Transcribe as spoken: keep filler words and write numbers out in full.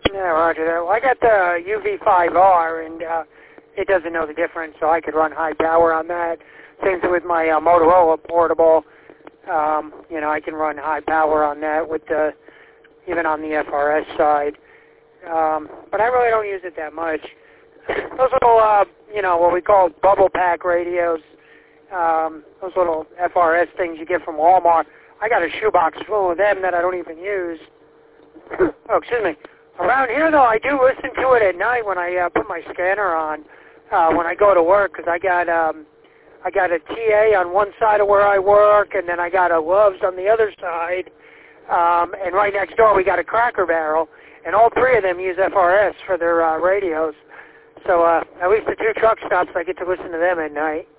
Yeah, roger that. Well, I got the U V five R, and uh, it doesn't know the difference, so I could run high power on that. Same thing with my uh, Motorola portable. Um, you know, I can run high power on that with the, even on the F R S side. Um, but I really don't use it that much. Those little, uh, you know, what we call bubble pack radios, um, those little F R S things you get from Walmart, I got a shoebox full of them that I don't even use. Oh, excuse me. Around here, though, I do listen to it at night when I uh, put my scanner on, uh, when I go to work, because I got um, I got a T A on one side of where I work, and then I got a Love's on the other side, um, and right next door we got a Cracker Barrel, and all three of them use F R S for their uh, radios. So uh, at least the two truck stops, I get to listen to them at night.